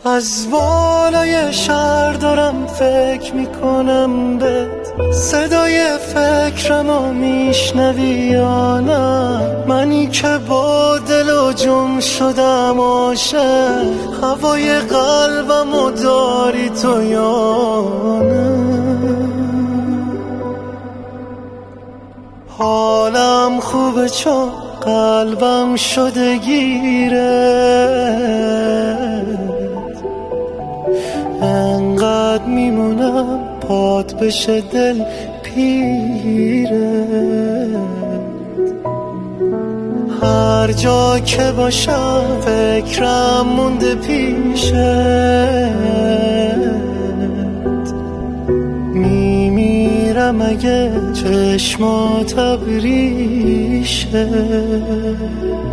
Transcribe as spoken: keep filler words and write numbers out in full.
از بالای شهر دارم فکر میکنم بهت، صدای فکرمو میشنوی یا نه؟ منی که با دل و جون شدم عاشق، هوای قلبمو داری تو یا نه؟ حالم خوبه چون قلبم شده گیره، انقدر میمونم پات بشه دل پیره. هر جا که باشم فکرم مونده پیشت، میمیرم اگه چشمات ابریشه.